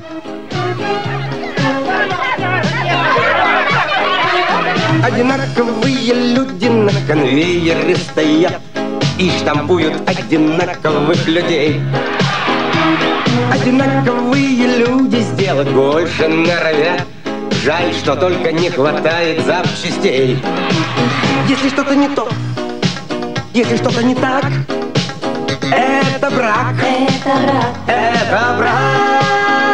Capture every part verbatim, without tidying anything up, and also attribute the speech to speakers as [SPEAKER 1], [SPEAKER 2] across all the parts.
[SPEAKER 1] Одинаковые люди на конвейере стоят и штампуют одинаковых людей. Одинаковые люди сделать больше норовят. Жаль, что только не хватает запчастей. Если что-то не то, если что-то не так, это брак,
[SPEAKER 2] это брак,
[SPEAKER 1] это брак.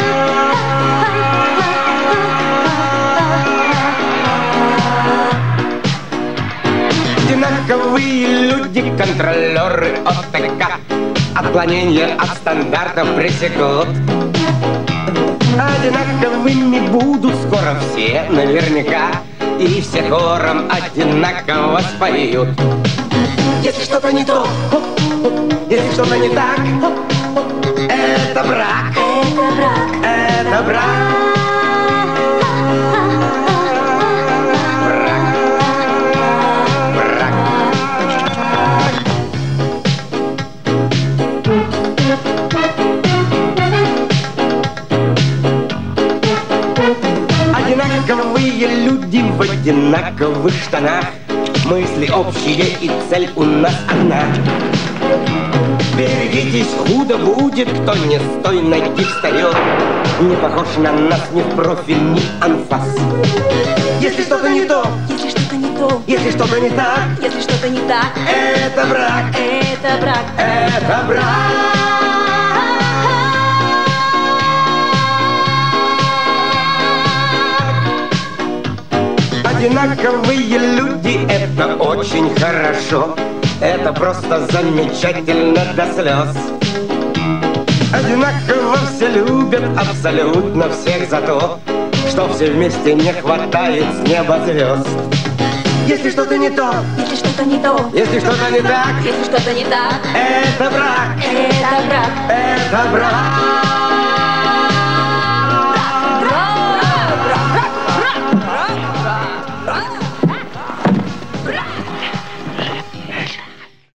[SPEAKER 1] Одинаковые люди, контролеры ОТК, отклонения от стандартов пресекут. Одинаковыми будут скоро все наверняка, и все хором одинаково споют. Если что-то не то, если что-то не так, это брак,
[SPEAKER 2] это брак,
[SPEAKER 1] это брак. Одинаковые люди в одинаковых штанах, мысли общие и цель у нас одна. Берегитесь, худо будет, кто не с той ноги встает, не похож на нас ни в профиль, ни анфас. Если что-то не то,
[SPEAKER 2] если что-то не то,
[SPEAKER 1] если что-то не так,
[SPEAKER 2] если что-то не так,
[SPEAKER 1] это брак,
[SPEAKER 2] это брак,
[SPEAKER 1] это брак. Одинаковые люди, это очень хорошо, это просто замечательно до слез. Одинаково все любят абсолютно всех за то, что все вместе не хватает с неба звезд. Если что-то не то,
[SPEAKER 2] если что-то не то,
[SPEAKER 1] если что-то не так,
[SPEAKER 2] если что-то не так,
[SPEAKER 1] это брак,
[SPEAKER 2] это брак,
[SPEAKER 1] это брак.